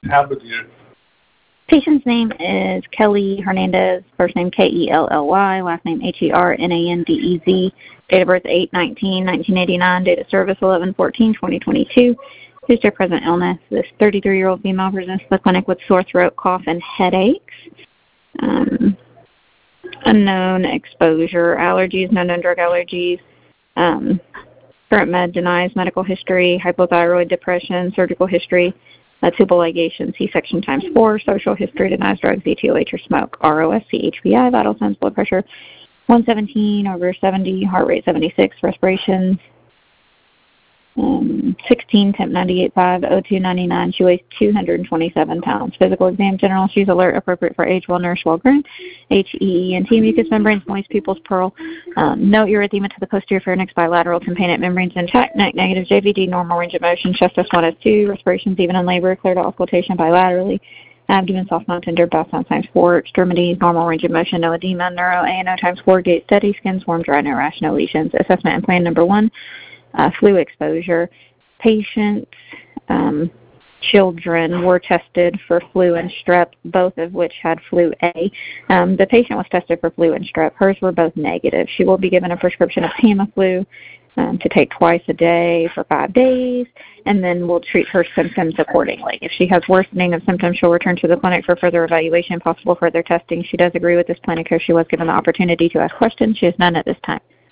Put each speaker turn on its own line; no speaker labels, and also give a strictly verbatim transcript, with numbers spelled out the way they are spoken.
How about you?
Patient's name is Kelly Hernandez, first name K E L L Y, last name H E R N A N D E Z, date of birth eight nineteen nineteen eighty-nine, date of service eleven fourteen twenty twenty-two. History of present illness. This thirty-three-year-old female presents to the clinic with sore throat, cough, and headaches. Um, unknown exposure, allergies, no known drug allergies. Um, current med denies medical history, hypothyroid, depression, surgical history. Uh, tubal ligation, C-section times four, social history, denies drugs, E T O H or smoke, R O S C, H B I, vital signs, blood pressure, one seventeen over seventy, heart rate seventy-six, respirations, um, sixteen, temp ninety-eight point five, O two ninety-nine, she weighs two hundred twenty-seven pounds. Physical exam, general, she's alert, appropriate for age, well nourished, well grown. H E E N T, mucous membranes, moist pupils, pearl. Um, no erythema to the posterior pharynx, bilateral tympanic membranes intact, neck negative, J V D, normal range of motion, chest S one, S two, respirations even in labor, clear to auscultation bilaterally. Abdomen soft, non-tender, bowel sound times four, extremities, normal range of motion, no edema, neuro, A N O times four, gait steady, skin swarm dry, no rash, no lesions. Assessment and plan number one. Uh, flu exposure. Patients, um, children were tested for flu and strep, both of which had flu A. Um, the patient was tested for flu and strep. Hers were both negative. She will be given a prescription of Tamiflu um, to take twice a day for five days, and then we'll treat her symptoms accordingly. If she has worsening of symptoms, she'll return to the clinic for further evaluation, possible further testing. She does agree with this plan of care. She was given the opportunity to ask questions. She has none at this time.